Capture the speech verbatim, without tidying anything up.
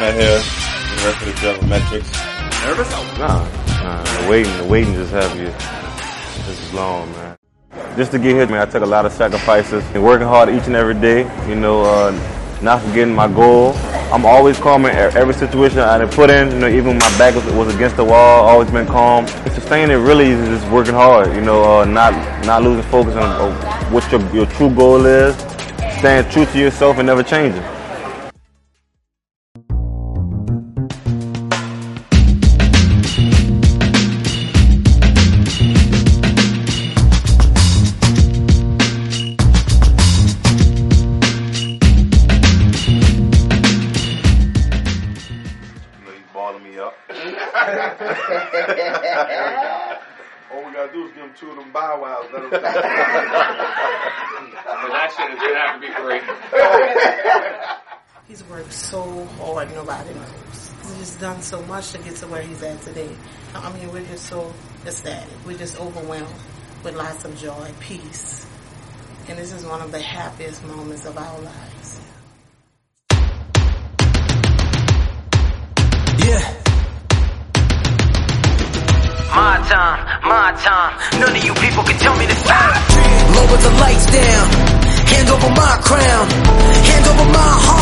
right here. The rest of the geometrics. Nervous? Nah, nah. The waiting, the waiting just have you. This is long, man. Just to get here, man, I took a lot of sacrifices and working hard each and every day. You know, uh, not forgetting my goal. I'm always calm in every situation I put in. You know, even when my back was, was against the wall, always been calm. Sustaining it really is just working hard. You know, uh, not not losing focus on uh, what your your true goal is. Staying true to yourself and never changing. Balling me up. All we gotta do is give him two of them bow wows. Let him. But that shit is gonna have to be great. He's worked so hard, nobody knows. He's just done so much to get to where he's at today. I mean, we're just so ecstatic. We're just overwhelmed with lots of joy, peace. And this is one of the happiest moments of our lives. Yeah. My time, my time. None of you people can tell me to stop. Lower the lights down. Hand over my crown. Hand over my heart.